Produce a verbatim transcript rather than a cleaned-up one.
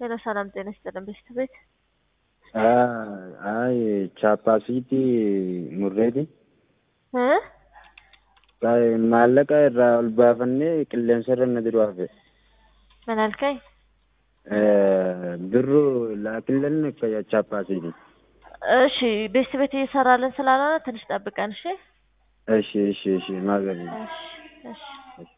ሄሎ ሰላም ጤና ይስጥልን ቤት አይ ቻፓሲቲ ሙሬዲ እ አይ ማለቀ ራል ባፈኔ ቅሌንሰረ ነድሯፈ ምን አልከኝ? ብሩ ላክልን ከቻፓሲቲ እሺ ቤት ቤት እየሰራልን ስላልሆነ ትንሽ ጠብቀን እሺ እሺ እሺ እሺ ማገኝ እሺ እሺ